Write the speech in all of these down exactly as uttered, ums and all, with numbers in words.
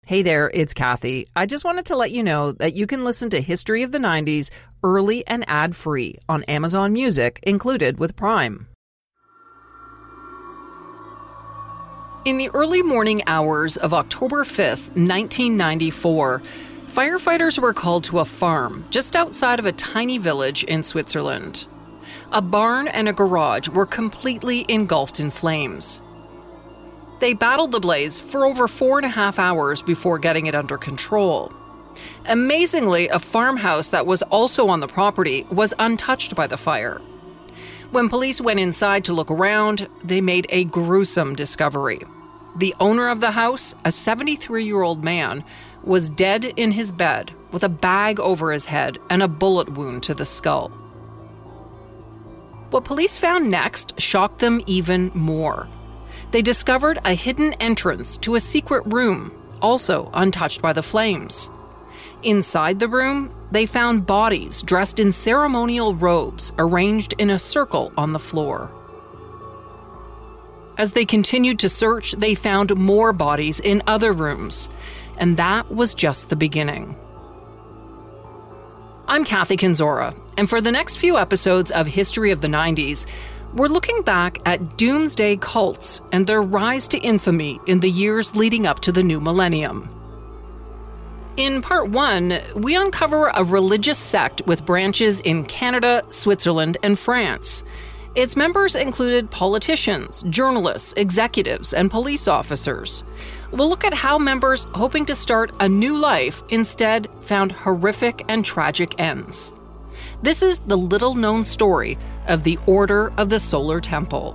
Hey there, it's Kathy. I just wanted to let you know that you can listen to History of the nineties early and ad-free on Amazon Music, included with Prime. In the early morning hours of October fifth, nineteen ninety-four, firefighters were called to a farm just outside of a tiny village in Switzerland. A barn and a garage were completely engulfed in flames. They battled the blaze for over four and a half hours before getting it under control. Amazingly, a farmhouse that was also on the property was untouched by the fire. When police went inside to look around, they made a gruesome discovery. The owner of the house, a seventy-three-year-old man, was dead in his bed with a bag over his head and a bullet wound to the skull. What police found next shocked them even more. They discovered a hidden entrance to a secret room, also untouched by the flames. Inside the room, they found bodies dressed in ceremonial robes arranged in a circle on the floor. As they continued to search, they found more bodies in other rooms, and that was just the beginning. I'm Kathy Kinzora, and for the next few episodes of History of the nineties, we're looking back at doomsday cults and their rise to infamy in the years leading up to the new millennium. In part one, we uncover a religious sect with branches in Canada, Switzerland, and France. Its members included politicians, journalists, executives, and police officers. We'll look at how members hoping to start a new life instead found horrific and tragic ends. This is the little-known story of the Order of the Solar Temple.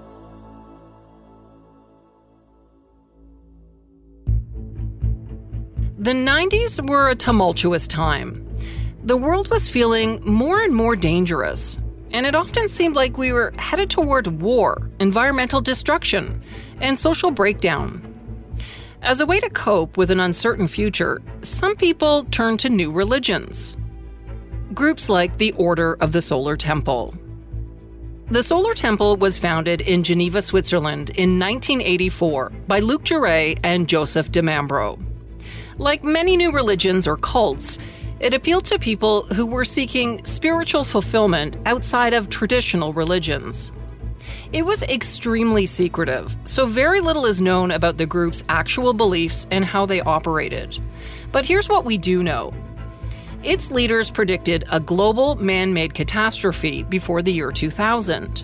The nineties were a tumultuous time. The world was feeling more and more dangerous, and it often seemed like we were headed toward war, environmental destruction, and social breakdown. As a way to cope with an uncertain future, some people turned to new religions. Groups like the Order of the Solar Temple. The Solar Temple was founded in Geneva, Switzerland in nineteen eighty-four by Luc Jouret and Joseph de Mambro. Like many new religions or cults, it appealed to people who were seeking spiritual fulfillment outside of traditional religions. It was extremely secretive, so very little is known about the group's actual beliefs and how they operated. But here's what we do know. Its leaders predicted a global man-made catastrophe before the year two thousand.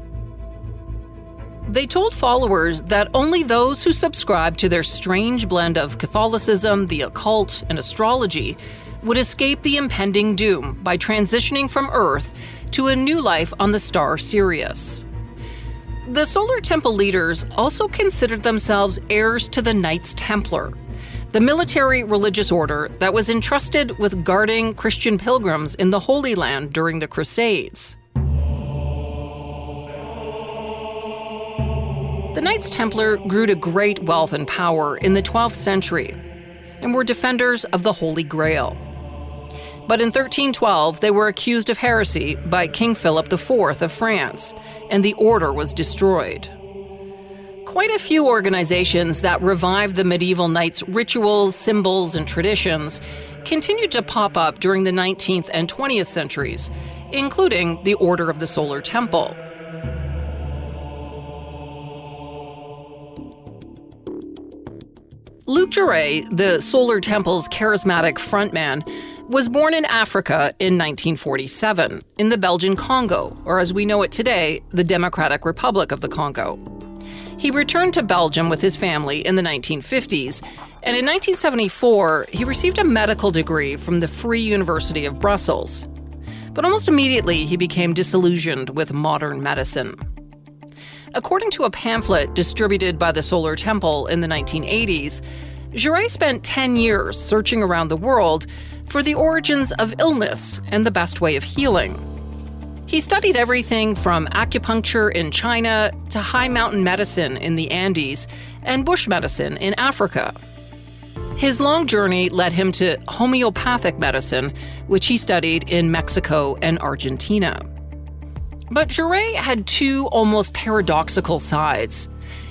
They told followers that only those who subscribed to their strange blend of Catholicism, the occult, and astrology would escape the impending doom by transitioning from Earth to a new life on the star Sirius. The Solar Temple leaders also considered themselves heirs to the Knights Templar, the military religious order that was entrusted with guarding Christian pilgrims in the Holy Land during the Crusades. The Knights Templar grew to great wealth and power in the twelfth century and were defenders of the Holy Grail. But in thirteen twelve, they were accused of heresy by King Philip the Fourth of France, and the order was destroyed. Quite a few organizations that revived the medieval knights' rituals, symbols, and traditions continued to pop up during the nineteenth and twentieth centuries, including the Order of the Solar Temple. Luc Jouret, the Solar Temple's charismatic frontman, was born in Africa in nineteen forty-seven, in the Belgian Congo, or as we know it today, the Democratic Republic of the Congo. He returned to Belgium with his family in the nineteen fifties, and in nineteen seventy-four, he received a medical degree from the Free University of Brussels. But almost immediately, he became disillusioned with modern medicine. According to a pamphlet distributed by the Solar Temple in the nineteen eighties, Jouret spent ten years searching around the world for the origins of illness and the best way of healing. He studied everything from acupuncture in China to high mountain medicine in the Andes and bush medicine in Africa. His long journey led him to homeopathic medicine, which he studied in Mexico and Argentina. But Jouret had two almost paradoxical sides.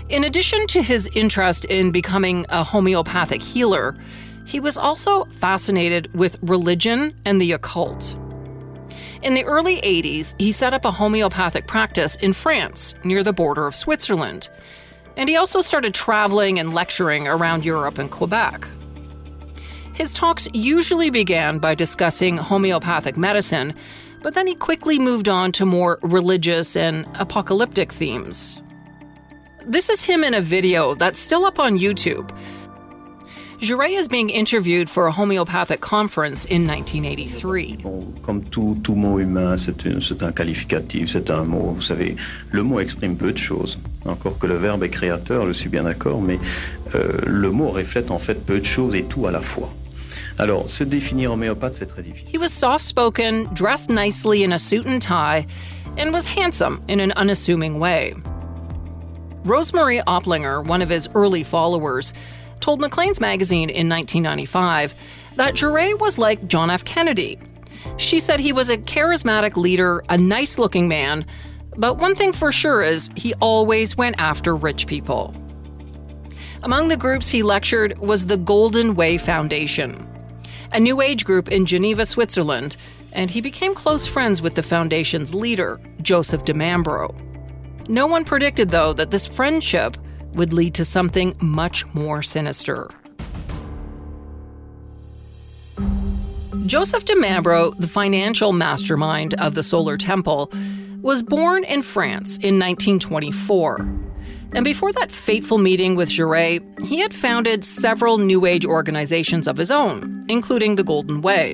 In addition to his interest in becoming a homeopathic healer, he was also fascinated with religion and the occult. In the early eighties, he set up a homeopathic practice in France, near the border of Switzerland. And he also started traveling and lecturing around Europe and Quebec. His talks usually began by discussing homeopathic medicine, but then he quickly moved on to more religious and apocalyptic themes. This is him in a video that's still up on YouTube. Jaurès is being interviewed for a homeopathic conference in nineteen eighty-three. Bon, comme tout, tout mot humain, c'est, une, c'est un qualificatif, c'est un mot. Vous savez, le mot exprime peu de choses. Encore que le verbe est créateur, je suis bien d'accord, mais euh, le mot reflète en fait peu de choses et tout à la fois. Alors, se définir homéopathe, c'est très difficile. He was soft-spoken, dressed nicely in a suit and tie, and was handsome in an unassuming way. Rosemarie Oplinger, one of his early followers, told Maclean's magazine in nineteen ninety-five that Jaurès was like John F. Kennedy. She said he was a charismatic leader, a nice-looking man, but one thing for sure is he always went after rich people. Among the groups he lectured was the Golden Way Foundation, a New Age group in Geneva, Switzerland, and he became close friends with the foundation's leader, Joseph de Mambro. No one predicted, though, that this friendship would lead to something much more sinister. Joseph de Mambro, the financial mastermind of the Solar Temple, was born in France in nineteen twenty-four. And before that fateful meeting with Jaurès, he had founded several New Age organizations of his own, including the Golden Way.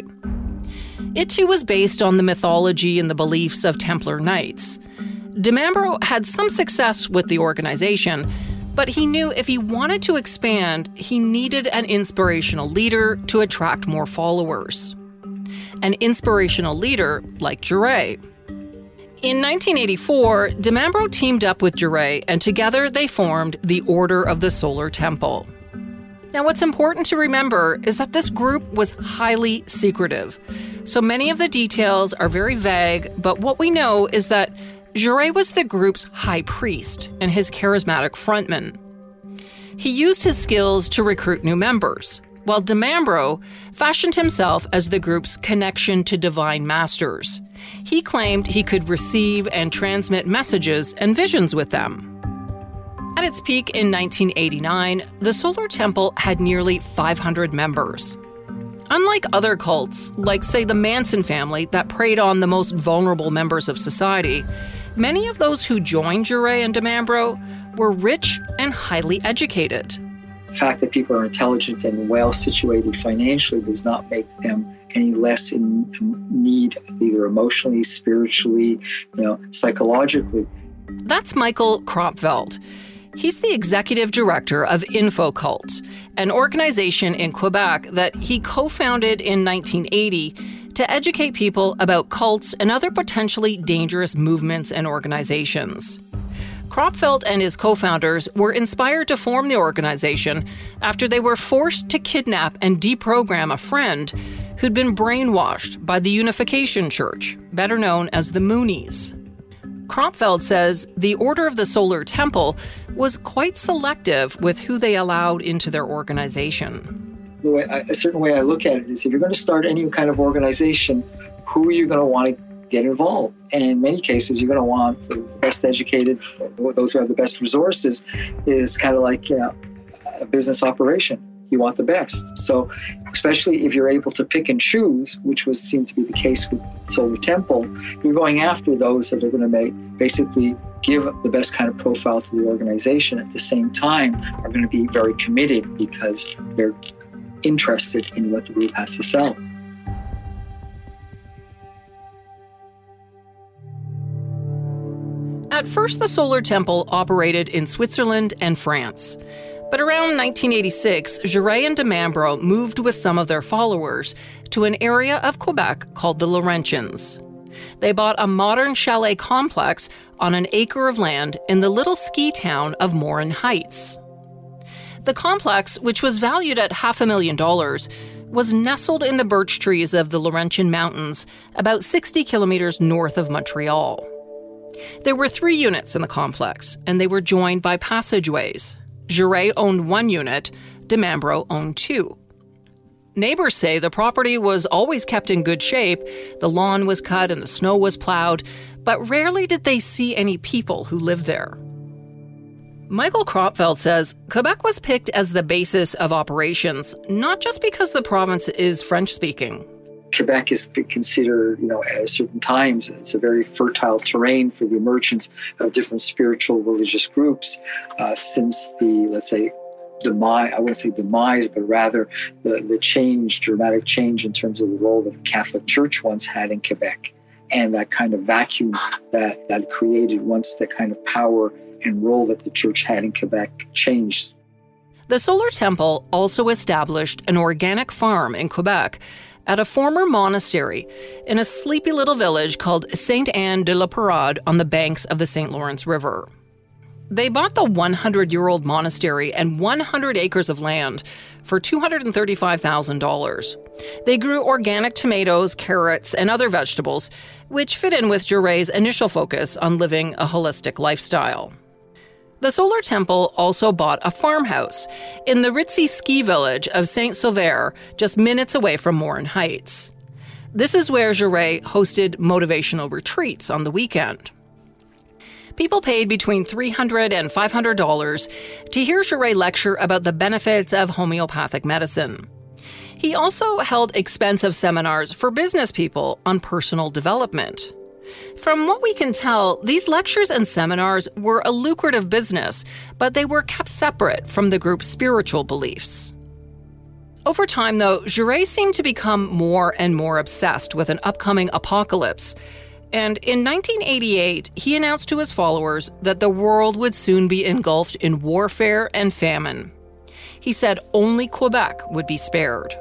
It too was based on the mythology and the beliefs of Templar Knights. De Mambro had some success with the organization, but he knew if he wanted to expand, he needed an inspirational leader to attract more followers. An inspirational leader like Jaurès. In nineteen eighty-four, de Mambro teamed up with Jaurès, and together they formed the Order of the Solar Temple. Now, what's important to remember is that this group was highly secretive. So many of the details are very vague, but what we know is that Jaurès was the group's high priest and his charismatic frontman. He used his skills to recruit new members, while de Mambro fashioned himself as the group's connection to divine masters. He claimed he could receive and transmit messages and visions with them. At its peak in nineteen eighty-nine, the Solar Temple had nearly five hundred members. Unlike other cults, like, say, the Manson family that preyed on the most vulnerable members of society, many of those who joined Jaurès and de Mambro were rich and highly educated. The fact that people are intelligent and well-situated financially does not make them any less in need, either emotionally, spiritually, you know, psychologically. That's Michael Kropfeld. He's the executive director of InfoCult, an organization in Quebec that he co-founded in nineteen eighty to educate people about cults and other potentially dangerous movements and organizations. Kropfeld and his co-founders were inspired to form the organization after they were forced to kidnap and deprogram a friend who'd been brainwashed by the Unification Church, better known as the Moonies. Kropfeld says the Order of the Solar Temple was quite selective with who they allowed into their organization. The way I, a certain way I look at it is if you're going to start any kind of organization, who are you going to want to get involved? And in many cases, you're going to want the best educated, those who have the best resources, is kind of like, you know, a business operation. You want the best. So especially if you're able to pick and choose, which was seemed to be the case with Solar Temple, you're going after those that are going to make basically give the best kind of profile to the organization. At the same time, are going to be very committed because they're interested in what the group has to sell. At first, the Solar Temple operated in Switzerland and France. But around nineteen eighty-six, Jaurès and de Mambro moved with some of their followers to an area of Quebec called the Laurentians. They bought a modern chalet complex on an acre of land in the little ski town of Morin Heights. The complex, which was valued at half a million dollars, was nestled in the birch trees of the Laurentian Mountains, about sixty kilometers north of Montreal. There were three units in the complex, and they were joined by passageways. Jouret owned one unit, Demambro owned two. Neighbors say the property was always kept in good shape, the lawn was cut and the snow was plowed, but rarely did they see any people who lived there. Michael Kropfeld says Quebec was picked as the basis of operations, not just because the province is French-speaking. Quebec is considered, you know, at certain times, it's a very fertile terrain for the emergence of different spiritual religious groups uh, since the, let's say, demise, I wouldn't say demise, but rather the, the change, dramatic change in terms of the role that the Catholic Church once had in Quebec and that kind of vacuum that, that created once the kind of power and role that the church had in Quebec changed. The Solar Temple also established an organic farm in Quebec at a former monastery in a sleepy little village called Sainte-Anne-de-la-Parade on the banks of the Saint Lawrence River. They bought the hundred-year-old monastery and one hundred acres of land for two hundred thirty-five thousand dollars. They grew organic tomatoes, carrots, and other vegetables, which fit in with Jouret's initial focus on living a holistic lifestyle. The Solar Temple also bought a farmhouse in the ritzy ski village of Saint-Sauveur, just minutes away from Morin Heights. This is where Jouret hosted motivational retreats on the weekend. People paid between three hundred dollars and five hundred dollars to hear Jouret lecture about the benefits of homeopathic medicine. He also held expensive seminars for business people on personal development. From what we can tell, these lectures and seminars were a lucrative business, but they were kept separate from the group's spiritual beliefs. Over time, though, Jouret seemed to become more and more obsessed with an upcoming apocalypse. And in nineteen eighty-eight, he announced to his followers that the world would soon be engulfed in warfare and famine. He said only Quebec would be spared.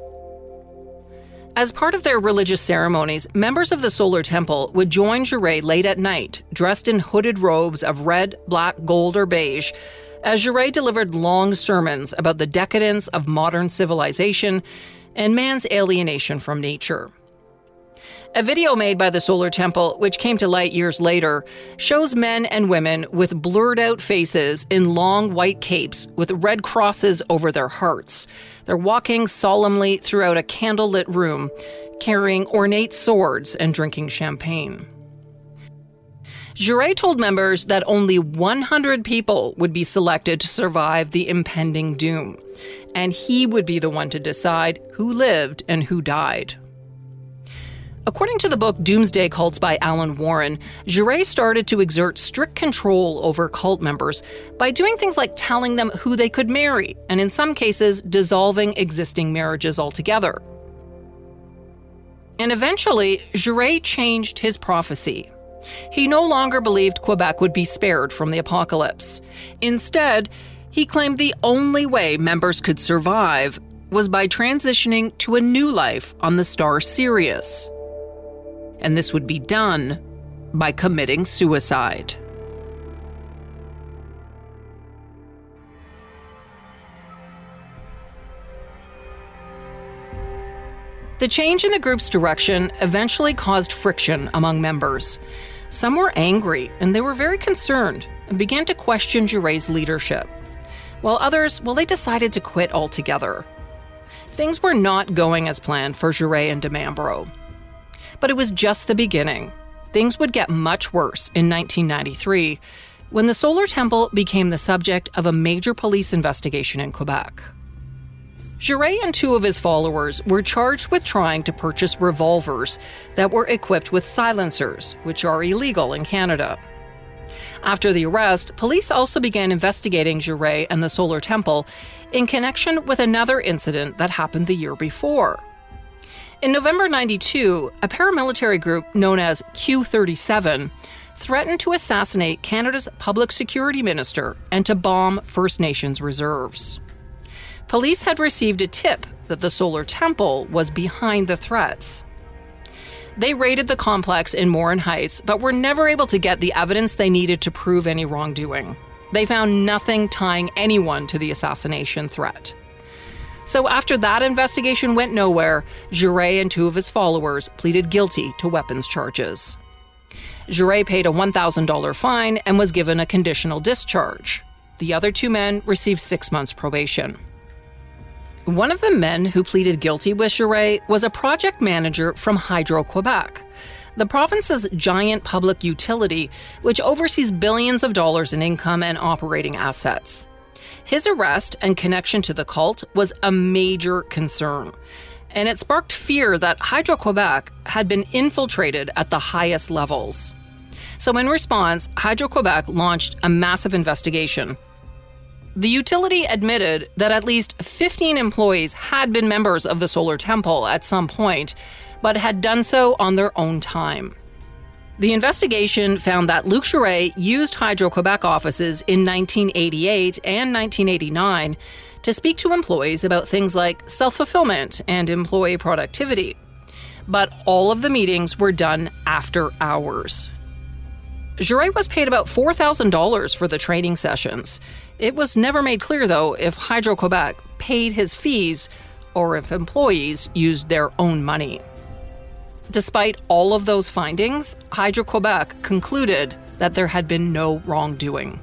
As part of their religious ceremonies, members of the Solar Temple would join Jouret late at night, dressed in hooded robes of red, black, gold, or beige, as Jouret delivered long sermons about the decadence of modern civilization and man's alienation from nature. A video made by the Solar Temple, which came to light years later, shows men and women with blurred-out faces in long white capes with red crosses over their hearts. They're walking solemnly throughout a candlelit room, carrying ornate swords and drinking champagne. Jouret told members that only one hundred people would be selected to survive the impending doom, and he would be the one to decide who lived and who died. According to the book Doomsday Cults by Alan Warren, Jouret started to exert strict control over cult members by doing things like telling them who they could marry, and in some cases, dissolving existing marriages altogether. And eventually, Jouret changed his prophecy. He no longer believed Quebec would be spared from the apocalypse. Instead, he claimed the only way members could survive was by transitioning to a new life on the star Sirius. And this would be done by committing suicide. The change in the group's direction eventually caused friction among members. Some were angry, and they were very concerned, and began to question Jouret's leadership. While others, well, they decided to quit altogether. Things were not going as planned for Jouret and Demambro. But it was just the beginning. Things would get much worse in nineteen ninety-three, when the Solar Temple became the subject of a major police investigation in Quebec. Jouret and two of his followers were charged with trying to purchase revolvers that were equipped with silencers, which are illegal in Canada. After the arrest, police also began investigating Jouret and the Solar Temple in connection with another incident that happened the year before. In November ninety-two, a paramilitary group known as Q thirty-seven threatened to assassinate Canada's public security minister and to bomb First Nations reserves. Police had received a tip that the Solar Temple was behind the threats. They raided the complex in Morin Heights, but were never able to get the evidence they needed to prove any wrongdoing. They found nothing tying anyone to the assassination threat. So after that investigation went nowhere, Jouret and two of his followers pleaded guilty to weapons charges. Jouret paid a one thousand dollars fine and was given a conditional discharge. The other two men received six months probation. One of the men who pleaded guilty with Jouret was a project manager from Hydro-Quebec, the province's giant public utility, which oversees billions of dollars in income and operating assets. His arrest and connection to the cult was a major concern, and it sparked fear that Hydro-Quebec had been infiltrated at the highest levels. So in response, Hydro-Quebec launched a massive investigation. The utility admitted that at least fifteen employees had been members of the Solar Temple at some point, but had done so on their own time. The investigation found that Luc Jouret used Hydro-Quebec offices in nineteen eighty-eight and nineteen eighty-nine to speak to employees about things like self-fulfillment and employee productivity. But all of the meetings were done after hours. Jouret was paid about four thousand dollars for the training sessions. It was never made clear, though, if Hydro-Quebec paid his fees or if employees used their own money. Despite all of those findings, Hydro-Quebec concluded that there had been no wrongdoing.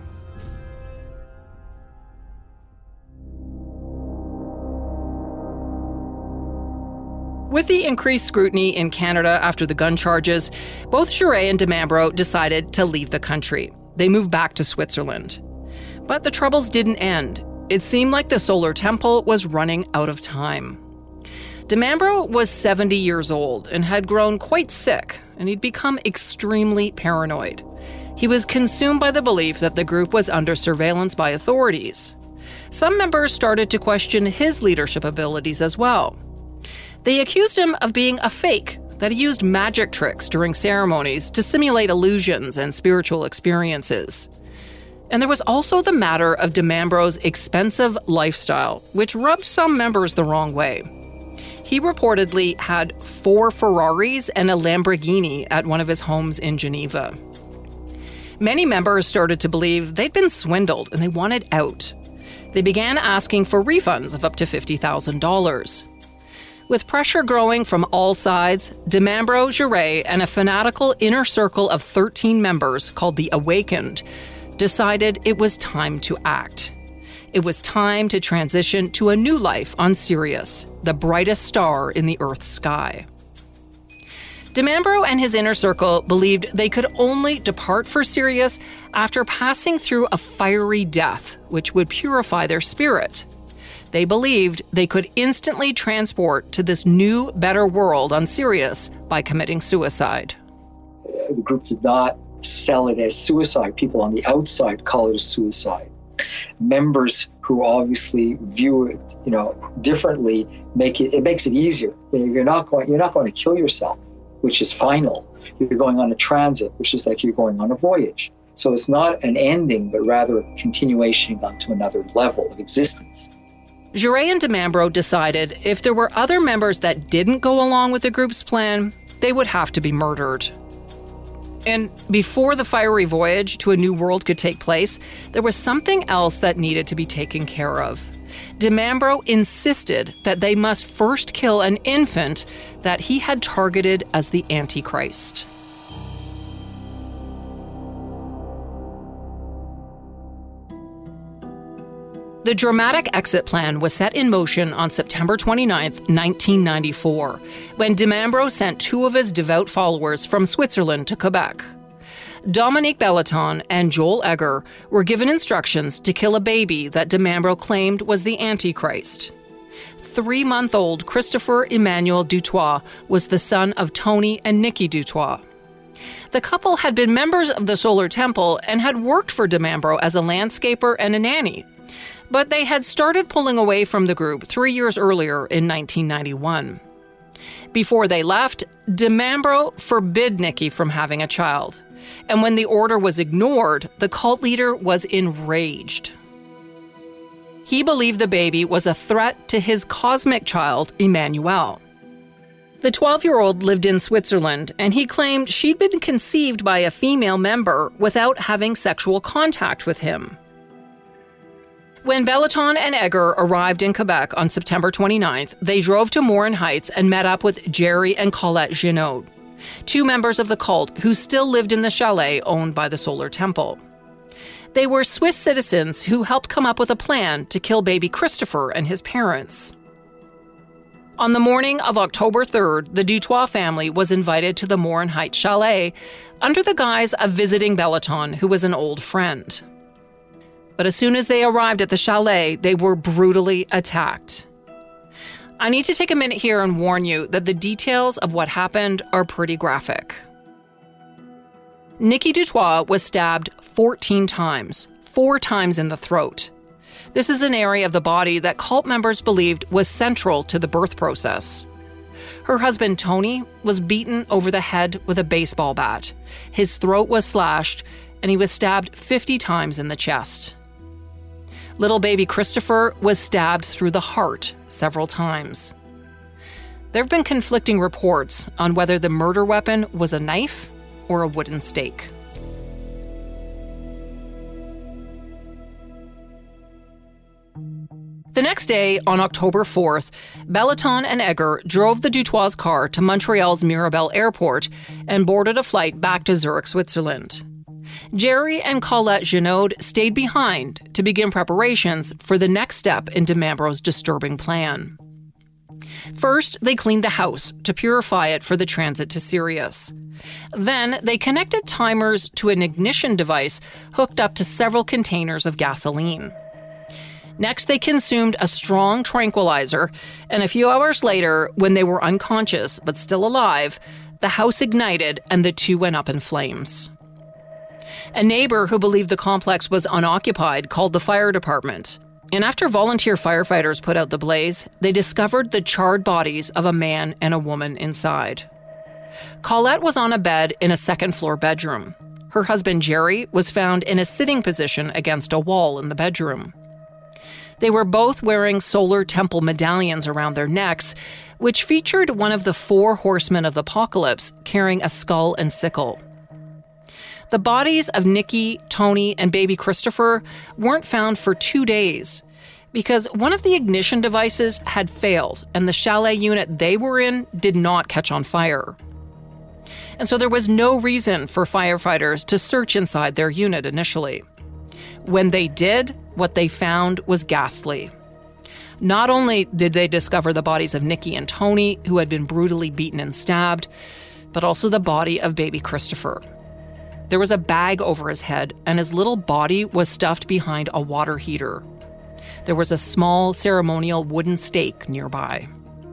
With the increased scrutiny in Canada after the gun charges, both Jouret and Dimambro decided to leave the country. They moved back to Switzerland. But the troubles didn't end. It seemed like the Solar Temple was running out of time. Dimambro was seventy years old and had grown quite sick, and he'd become extremely paranoid. He was consumed by the belief that the group was under surveillance by authorities. Some members started to question his leadership abilities as well. They accused him of being a fake, that he used magic tricks during ceremonies to simulate illusions and spiritual experiences. And there was also the matter of Dimambro's expensive lifestyle, which rubbed some members the wrong way. He reportedly had four Ferraris and a Lamborghini at one of his homes in Geneva. Many members started to believe they'd been swindled and they wanted out. They began asking for refunds of up to fifty thousand dollars. With pressure growing from all sides, Dimambro, Jouret, and a fanatical inner circle of thirteen members called the Awakened decided it was time to act. It was time to transition to a new life on Sirius, the brightest star in the Earth's sky. Dimambro and his inner circle believed they could only depart for Sirius after passing through a fiery death, which would purify their spirit. They believed they could instantly transport to this new, better world on Sirius by committing suicide. The group did not sell it as suicide. People on the outside call it a suicide. Members who obviously view it, you know, differently make it. It makes it easier. You know, you're not going. You're not going to kill yourself, which is final. You're going on a transit, which is like you're going on a voyage. So it's not an ending, but rather a continuation onto another level of existence. Jouret and Dimambro decided if there were other members that didn't go along with the group's plan, they would have to be murdered. And before the fiery voyage to a new world could take place, there was something else that needed to be taken care of. Dimambro insisted that they must first kill an infant that he had targeted as the Antichrist. The dramatic exit plan was set in motion on September twenty-ninth, nineteen ninety-four, when Dimambro sent two of his devout followers from Switzerland to Quebec. Dominique Bellaton and Joel Egger were given instructions to kill a baby that Dimambro claimed was the Antichrist. Three-month-old Christopher Emmanuel Dutoit was the son of Tony and Nikki Dutoit. The couple had been members of the Solar Temple and had worked for Dimambro as a landscaper and a nanny. But they had started pulling away from the group three years earlier in nineteen ninety-one. Before they left, Dimambro forbid Nikki from having a child. And when the order was ignored, the cult leader was enraged. He believed the baby was a threat to his cosmic child, Emmanuel. The twelve-year-old lived in Switzerland, and he claimed she'd been conceived by a female member without having sexual contact with him. When Bellaton and Egger arrived in Quebec on September twenty-ninth, they drove to Morin Heights and met up with Jerry and Colette Ginaud. two members of the cult who still lived in the chalet owned by the Solar Temple. They were Swiss citizens who helped come up with a plan to kill baby Christopher and his parents. On the morning of October third, the Dutoit family was invited to the Morin Heights chalet under the guise of visiting Bellaton, who was an old friend. But as soon as they arrived at the chalet, they were brutally attacked. I need to take a minute here and warn you that the details of what happened are pretty graphic. Nikki Dutoit was stabbed fourteen times, four times in the throat. This is an area of the body that cult members believed was central to the birth process. Her husband, Tony, was beaten over the head with a baseball bat. His throat was slashed, and he was stabbed fifty times in the chest. Little baby Christopher was stabbed through the heart several times. There have been conflicting reports on whether the murder weapon was a knife or a wooden stake. The next day, on October fourth, Bellaton and Egger drove the Dutoit's car to Montreal's Mirabel Airport and boarded a flight back to Zurich, Switzerland. Jerry and Colette Jeannot stayed behind to begin preparations for the next step in de Mambro's disturbing plan. First, they cleaned the house to purify it for the transit to Sirius. Then, they connected timers to an ignition device hooked up to several containers of gasoline. Next, they consumed a strong tranquilizer, and a few hours later, when they were unconscious but still alive, the house ignited and the two went up in flames. A neighbor who believed the complex was unoccupied called the fire department, and after volunteer firefighters put out the blaze, they discovered the charred bodies of a man and a woman inside. Colette was on a bed in a second-floor bedroom. Her husband, Jerry, was found in a sitting position against a wall in the bedroom. They were both wearing Solar Temple medallions around their necks, which featured one of the four horsemen of the apocalypse carrying a skull and sickle. The bodies of Nikki, Tony, and baby Christopher weren't found for two days because one of the ignition devices had failed and the chalet unit they were in did not catch on fire. And so there was no reason for firefighters to search inside their unit initially. When they did, what they found was ghastly. Not only did they discover the bodies of Nikki and Tony, who had been brutally beaten and stabbed, but also the body of baby Christopher. There was a bag over his head, and his little body was stuffed behind a water heater. There was a small ceremonial wooden stake nearby.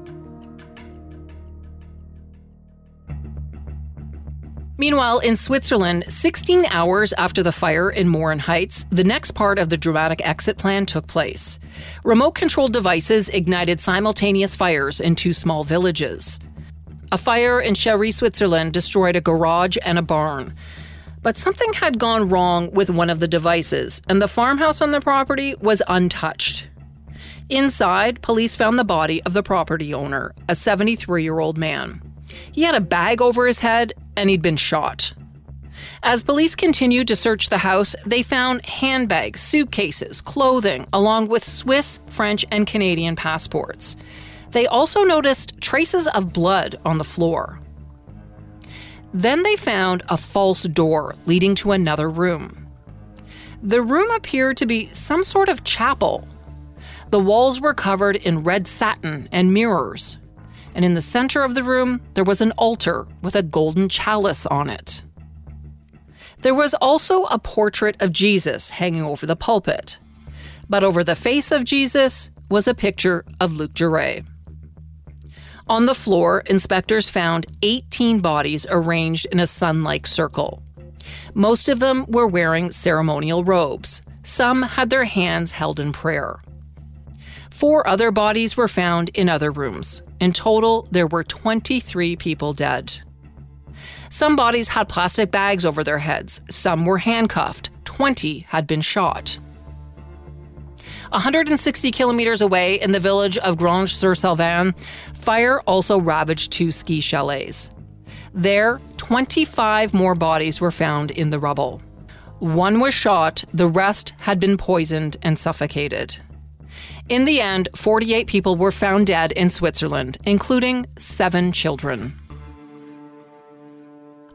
Meanwhile, in Switzerland, sixteen hours after the fire in Morin Heights, the next part of the dramatic exit plan took place. Remote-controlled devices ignited simultaneous fires in two small villages. A fire in Chery, Switzerland destroyed a garage and a barn. But something had gone wrong with one of the devices, and the farmhouse on the property was untouched. Inside, police found the body of the property owner, a seventy-three-year-old man. He had a bag over his head, and he'd been shot. As police continued to search the house, they found handbags, suitcases, clothing, along with Swiss, French, and Canadian passports. They also noticed traces of blood on the floor. Then they found a false door leading to another room. The room appeared to be some sort of chapel. The walls were covered in red satin and mirrors. And in the center of the room, there was an altar with a golden chalice on it. There was also a portrait of Jesus hanging over the pulpit. But over the face of Jesus was a picture of Luc Jouret. On the floor, inspectors found eighteen bodies arranged in a sun-like circle. Most of them were wearing ceremonial robes. Some had their hands held in prayer. Four other bodies were found in other rooms. In total, there were twenty-three people dead. Some bodies had plastic bags over their heads. Some were handcuffed. twenty had been shot. one hundred sixty kilometers away in the village of Granges-sur-Salvan, fire also ravaged two ski chalets. There, twenty-five more bodies were found in the rubble. One was shot, the rest had been poisoned and suffocated. In the end, forty-eight people were found dead in Switzerland, including seven children.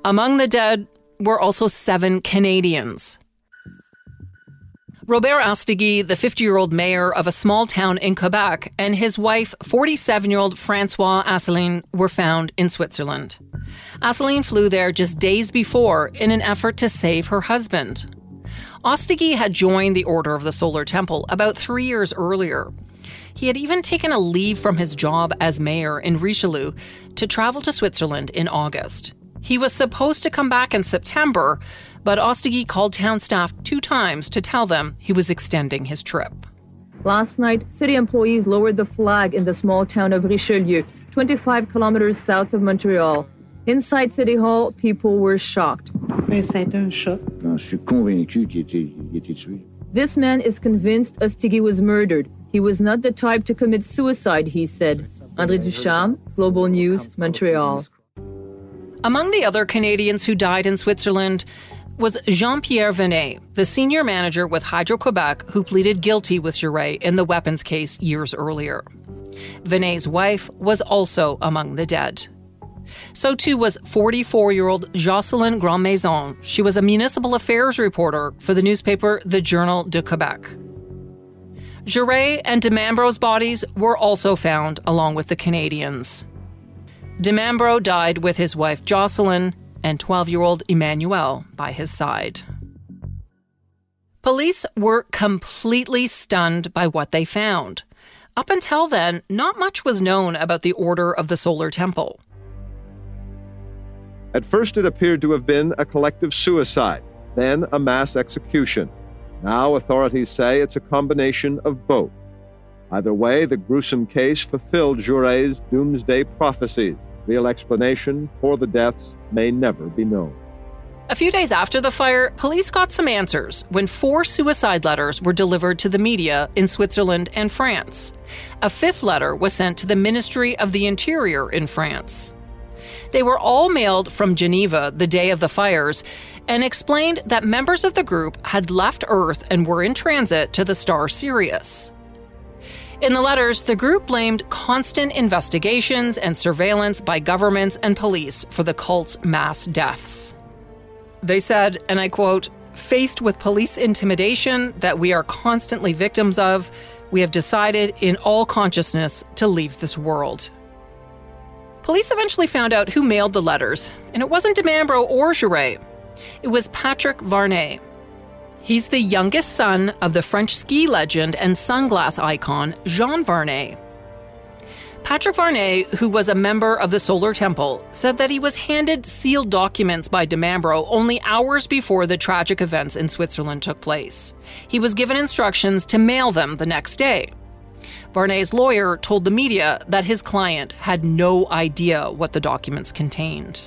Among the dead were also seven Canadians. Robert Astigui, the fifty-year-old mayor of a small town in Quebec, and his wife, forty-seven-year-old Françoise Asselineau, were found in Switzerland. Asselineau flew there just days before in an effort to save her husband. Astigui had joined the Order of the Solar Temple about three years earlier. He had even taken a leave from his job as mayor in Richelieu to travel to Switzerland in August. He was supposed to come back in September, but Astigui called town staff two times to tell them he was extending his trip. Last night, city employees lowered the flag in the small town of Richelieu, twenty-five kilometers south of Montreal. Inside City Hall, people were shocked. Mais c'est un choc. Je suis convaincu qu'il était, il était tué. This man is convinced Astigui was murdered. He was not the type to commit suicide, he said. André Ducharme, Global News, Montreal. Among the other Canadians who died in Switzerland was Jean-Pierre Venet, the senior manager with Hydro-Quebec who pleaded guilty with Jouret in the weapons case years earlier. Venet's wife was also among the dead. So too was forty-four-year-old Jocelyn Grandmaison. She was a municipal affairs reporter for the newspaper The Journal de Quebec. Jouret and Demambro's bodies were also found along with the Canadians. Demambro died with his wife Jocelyn and twelve-year-old Emmanuel by his side. Police were completely stunned by what they found. Up until then, not much was known about the Order of the Solar Temple. At first, it appeared to have been a collective suicide, then a mass execution. Now, authorities say it's a combination of both. Either way, the gruesome case fulfilled Jouret's doomsday prophecies. Real explanation for the deaths may never be known. A few days after the fire, police got some answers when four suicide letters were delivered to the media in Switzerland and France. A fifth letter was sent to the Ministry of the Interior in France. They were all mailed from Geneva the day of the fires and explained that members of the group had left Earth and were in transit to the star Sirius. In the letters, the group blamed constant investigations and surveillance by governments and police for the cult's mass deaths. They said, and I quote, "Faced with police intimidation that we are constantly victims of, we have decided in all consciousness to leave this world." Police eventually found out who mailed the letters, and it wasn't Demambro or Jouret. It was Patrick Varnet. He's the youngest son of the French ski legend and sunglass icon Jean Varnet. Patrick Varnet, who was a member of the Solar Temple, said that he was handed sealed documents by Demambro only hours before the tragic events in Switzerland took place. He was given instructions to mail them the next day. Varnet's lawyer told the media that his client had no idea what the documents contained.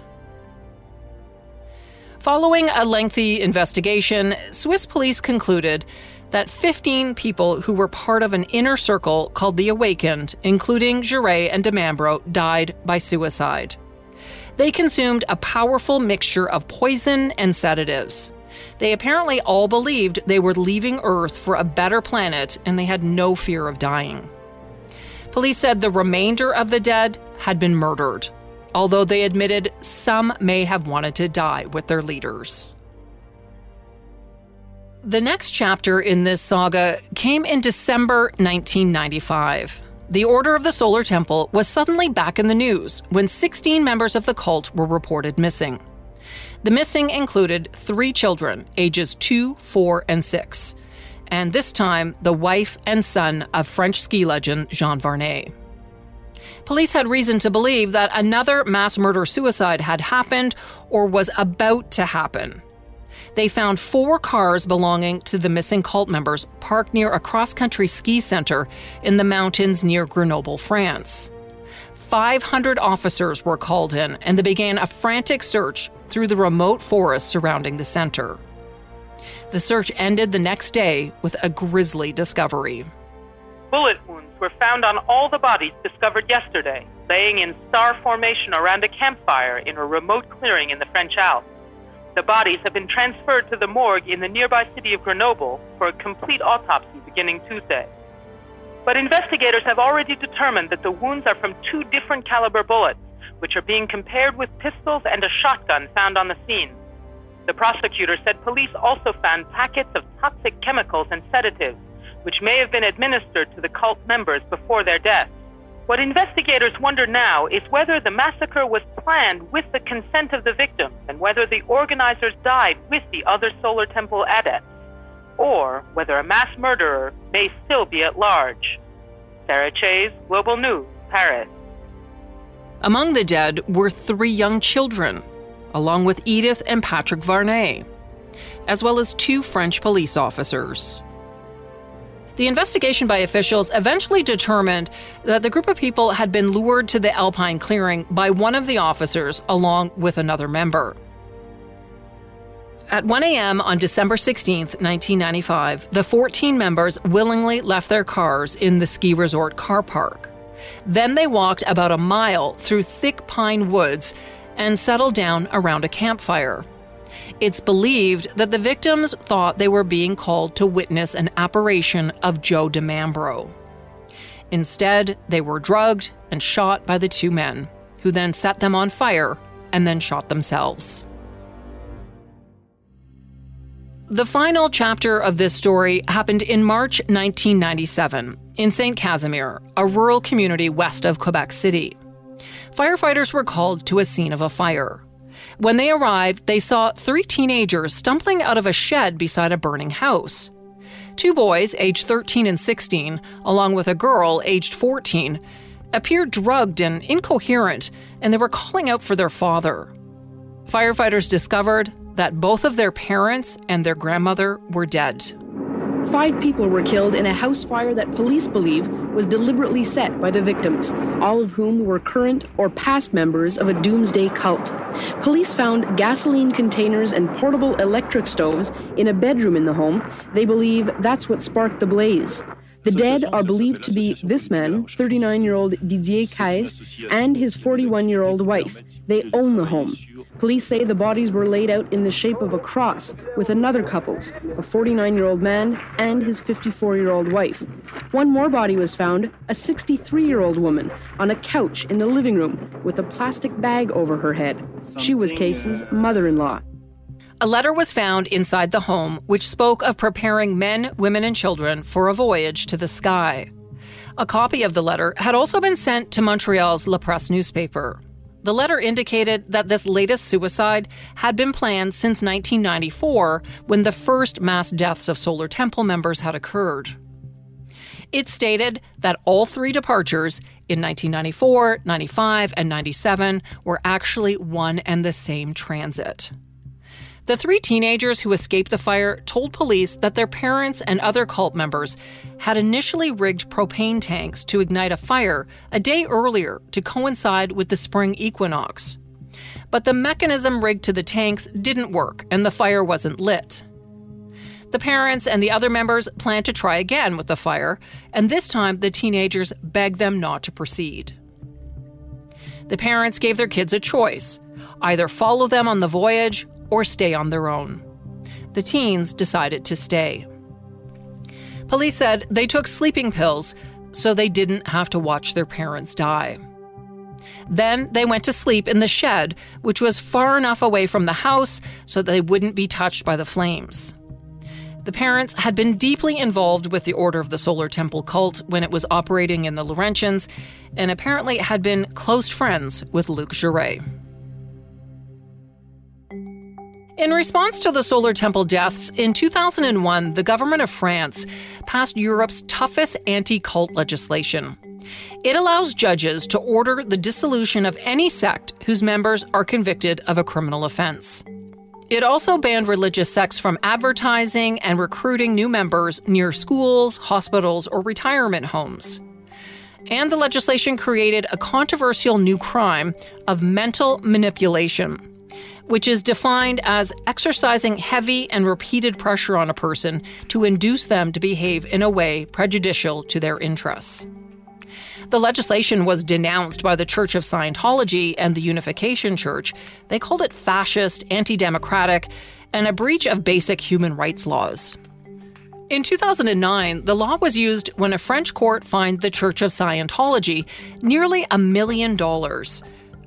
Following a lengthy investigation, Swiss police concluded that fifteen people who were part of an inner circle called the Awakened, including Jouret and Demambro, died by suicide. They consumed a powerful mixture of poison and sedatives. They apparently all believed they were leaving Earth for a better planet, and they had no fear of dying. Police said the remainder of the dead had been murdered, although they admitted some may have wanted to die with their leaders. The next chapter in this saga came in December nineteen ninety-five. The Order of the Solar Temple was suddenly back in the news when sixteen members of the cult were reported missing. The missing included three children, ages two, four, and six, and this time the wife and son of French ski legend Jean Varnet. Police had reason to believe that another mass murder-suicide had happened or was about to happen. They found four cars belonging to the missing cult members parked near a cross-country ski center in the mountains near Grenoble, France. five hundred officers were called in, and they began a frantic search through the remote forest surrounding the center. The search ended the next day with a grisly discovery. Bullet wounds were found on all the bodies discovered yesterday, laying in star formation around a campfire in a remote clearing in the French Alps. The bodies have been transferred to the morgue in the nearby city of Grenoble for a complete autopsy beginning Tuesday. But investigators have already determined that the wounds are from two different caliber bullets, which are being compared with pistols and a shotgun found on the scene. The prosecutor said police also found packets of toxic chemicals and sedatives, which may have been administered to the cult members before their deaths. What investigators wonder now is whether the massacre was planned with the consent of the victims and whether the organizers died with the other Solar Temple adepts, or whether a mass murderer may still be at large. Sarah Chase, Global News, Paris. Among the dead were three young children, along with Edith and Patrick Varney, as well as two French police officers. The investigation by officials eventually determined that the group of people had been lured to the Alpine clearing by one of the officers along with another member. At one a.m. on December sixteenth, nineteen ninety-five, the fourteen members willingly left their cars in the ski resort car park. Then they walked about a mile through thick pine woods and settled down around a campfire. It's believed that the victims thought they were being called to witness an apparition of Joe DiMambro. Instead, they were drugged and shot by the two men, who then set them on fire and then shot themselves. The final chapter of this story happened in March nineteen ninety-seven in Saint Casimir, a rural community west of Quebec City. Firefighters were called to a scene of a fire. When they arrived, they saw three teenagers stumbling out of a shed beside a burning house. Two boys, aged thirteen and sixteen, along with a girl, aged fourteen, appeared drugged and incoherent, and they were calling out for their father. Firefighters discovered that both of their parents and their grandmother were dead. Five people were killed in a house fire that police believe was deliberately set by the victims, all of whom were current or past members of a doomsday cult. Police found gasoline containers and portable electric stoves in a bedroom in the home. They believe that's what sparked the blaze. The dead are believed to be this man, thirty-nine-year-old Didier Caisse, and his forty-one-year-old wife. They own the home. Police say the bodies were laid out in the shape of a cross with another couple's, a forty-nine-year-old man and his fifty-four-year-old wife. One more body was found, a sixty-three-year-old woman, on a couch in the living room with a plastic bag over her head. She was Caisse's mother-in-law. A letter was found inside the home which spoke of preparing men, women, and children for a voyage to the sky. A copy of the letter had also been sent to Montreal's La Presse newspaper. The letter indicated that this latest suicide had been planned since nineteen ninety-four, when the first mass deaths of Solar Temple members had occurred. It stated that all three departures in nineteen ninety-four, ninety-five, and ninety-seven were actually one and the same transit. The three teenagers who escaped the fire told police that their parents and other cult members had initially rigged propane tanks to ignite a fire a day earlier to coincide with the spring equinox. But the mechanism rigged to the tanks didn't work and the fire wasn't lit. The parents and the other members planned to try again with the fire, and this time the teenagers begged them not to proceed. The parents gave their kids a choice: either follow them on the voyage or stay on their own. The teens decided to stay. Police said they took sleeping pills so they didn't have to watch their parents die. Then they went to sleep in the shed, which was far enough away from the house so that they wouldn't be touched by the flames. The parents had been deeply involved with the Order of the Solar Temple cult when it was operating in the Laurentians, and apparently had been close friends with Luc Jouret. In response to the Solar Temple deaths, in two thousand one, the government of France passed Europe's toughest anti-cult legislation. It allows judges to order the dissolution of any sect whose members are convicted of a criminal offense. It also banned religious sects from advertising and recruiting new members near schools, hospitals, or retirement homes. And the legislation created a controversial new crime of mental manipulation, which is defined as exercising heavy and repeated pressure on a person to induce them to behave in a way prejudicial to their interests. The legislation was denounced by the Church of Scientology and the Unification Church. They called it fascist, anti-democratic, and a breach of basic human rights laws. In two thousand nine, the law was used when a French court fined the Church of Scientology nearly a million dollars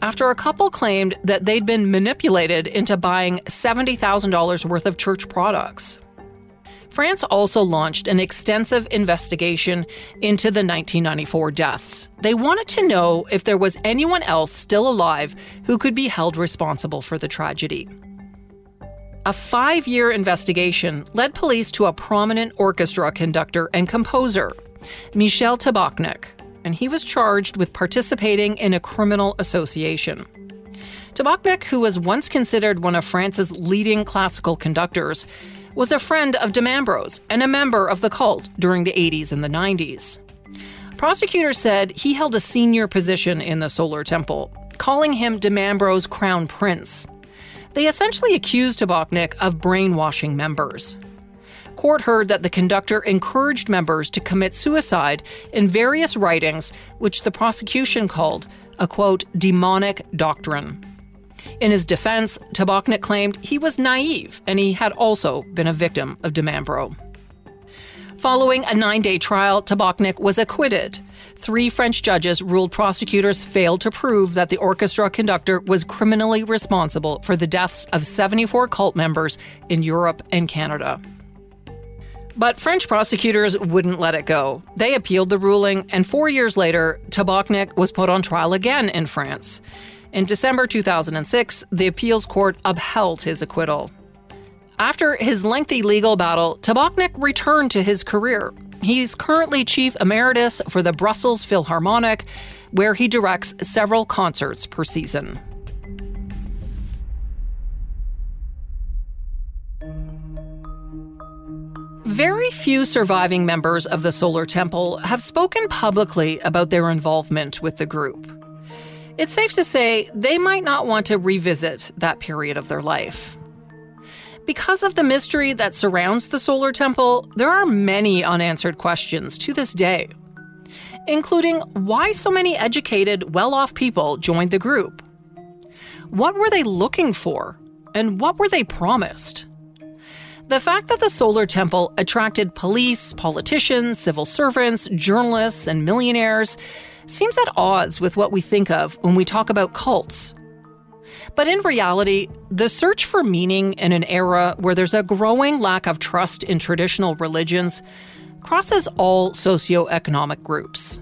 after a couple claimed that they'd been manipulated into buying seventy thousand dollars worth of church products. France also launched an extensive investigation into the nineteen ninety-four deaths. They wanted to know if there was anyone else still alive who could be held responsible for the tragedy. A five-year investigation led police to a prominent orchestra conductor and composer, Michel Tabachnik, and he was charged with participating in a criminal association. Tabachnik, who was once considered one of France's leading classical conductors, was a friend of Demambro's and a member of the cult during the eighties and the nineties. Prosecutors said he held a senior position in the Solar Temple, calling him Demambro's crown prince. They essentially accused Tabachnik of brainwashing members. Court heard that the conductor encouraged members to commit suicide in various writings, which the prosecution called a, quote, demonic doctrine. In his defense, Tabachnik claimed he was naive and he had also been a victim of Demambro. Following a nine-day trial, Tabachnik was acquitted. Three French judges ruled prosecutors failed to prove that the orchestra conductor was criminally responsible for the deaths of seventy-four cult members in Europe and Canada. But French prosecutors wouldn't let it go. They appealed the ruling, and four years later, Tabachnik was put on trial again in France. In December two thousand six, the appeals court upheld his acquittal. After his lengthy legal battle, Tabachnik returned to his career. He's currently chief emeritus for the Brussels Philharmonic, where he directs several concerts per season. Very few surviving members of the Solar Temple have spoken publicly about their involvement with the group. It's safe to say they might not want to revisit that period of their life. Because of the mystery that surrounds the Solar Temple, there are many unanswered questions to this day, including why so many educated, well-off people joined the group. What were they looking for, and what were they promised? The fact that the Solar Temple attracted police, politicians, civil servants, journalists, and millionaires seems at odds with what we think of when we talk about cults. But in reality, the search for meaning in an era where there's a growing lack of trust in traditional religions crosses all socioeconomic groups.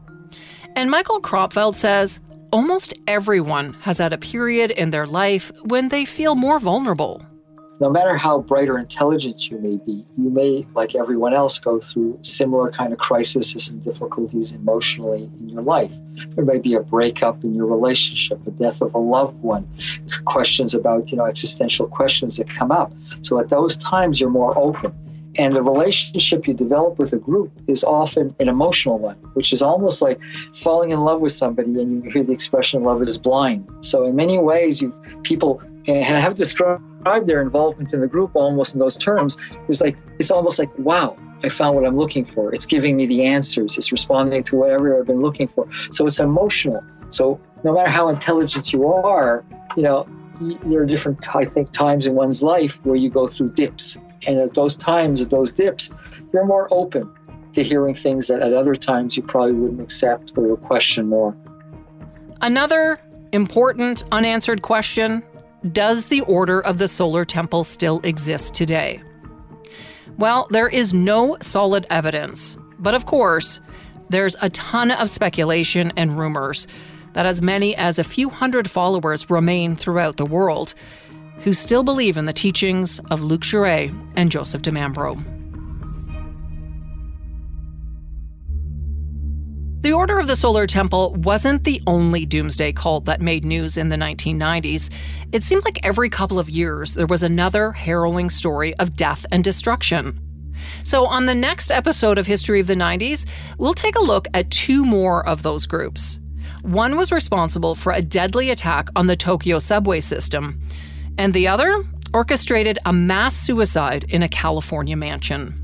And Michael Kropfeld says almost everyone has had a period in their life when they feel more vulnerable. No matter how bright or intelligent you may be, you may, like everyone else, go through similar kind of crises and difficulties emotionally in your life. There may be a breakup in your relationship, a death of a loved one, questions about, you know, existential questions that come up. So at those times, you're more open. And the relationship you develop with a group is often an emotional one, which is almost like falling in love with somebody, and you hear the expression, love is blind. So in many ways, you people and have described their involvement in the group almost in those terms. It's like, it's almost like, wow, I found what I'm looking for. It's giving me the answers. It's responding to whatever I've been looking for. So it's emotional. So no matter how intelligent you are, you know, there are different, I think, times in one's life where you go through dips. And at those times, at those dips, you're more open to hearing things that at other times you probably wouldn't accept or question more. Another important unanswered question: does the Order of the Solar Temple still exist today? Well, there is no solid evidence, but of course, there's a ton of speculation and rumors that as many as a few hundred followers remain throughout the world who still believe in the teachings of Luc Jouret and Joseph Demambro. The Order of the Solar Temple wasn't the only doomsday cult that made news in the nineteen nineties. It seemed like every couple of years there was another harrowing story of death and destruction. So on the next episode of History of the nineties, we'll take a look at two more of those groups. One was responsible for a deadly attack on the Tokyo subway system, and the other orchestrated a mass suicide in a California mansion.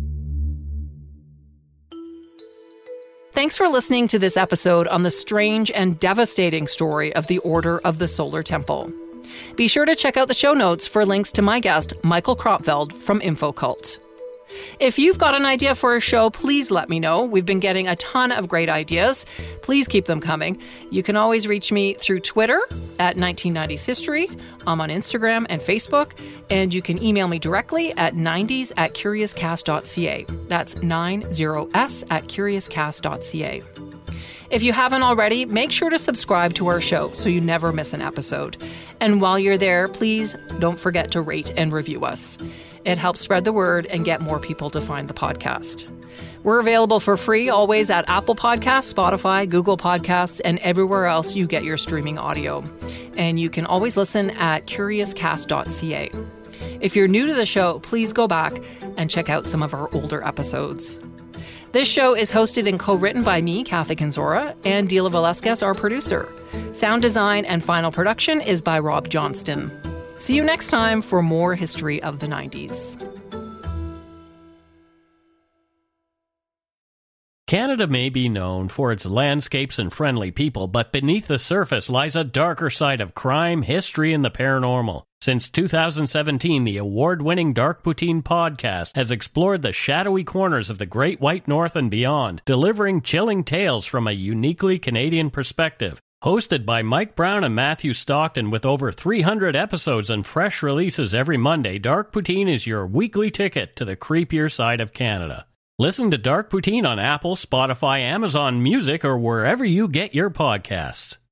Thanks for listening to this episode on the strange and devastating story of the Order of the Solar Temple. Be sure to check out the show notes for links to my guest, Michael Kropfeld from InfoCult. If you've got an idea for a show, please let me know. We've been getting a ton of great ideas. Please keep them coming. You can always reach me through Twitter at nineteen nineties history. I'm on Instagram and Facebook, and you can email me directly at nineties at curiouscast dot c a. That's ninety s at curiouscast dot c a. If you haven't already, make sure to subscribe to our show so you never miss an episode. And while you're there, please don't forget to rate and review us. It helps spread the word and get more people to find the podcast. We're available for free always at Apple Podcasts, Spotify, Google Podcasts, and everywhere else you get your streaming audio. And you can always listen at curious cast dot c a. If you're new to the show, please go back and check out some of our older episodes. This show is hosted and co-written by me, Kathy Kenzora, and Dila Velasquez, our producer. Sound design and final production is by Rob Johnston. See you next time for more history of the nineties. Canada may be known for its landscapes and friendly people, but beneath the surface lies a darker side of crime, history, and the paranormal. Since two thousand seventeen, the award-winning Dark Poutine podcast has explored the shadowy corners of the Great White North and beyond, delivering chilling tales from a uniquely Canadian perspective. Hosted by Mike Brown and Matthew Stockton with over three hundred episodes and fresh releases every Monday, Dark Poutine is your weekly ticket to the creepier side of Canada. Listen to Dark Poutine on Apple, Spotify, Amazon Music, or wherever you get your podcasts.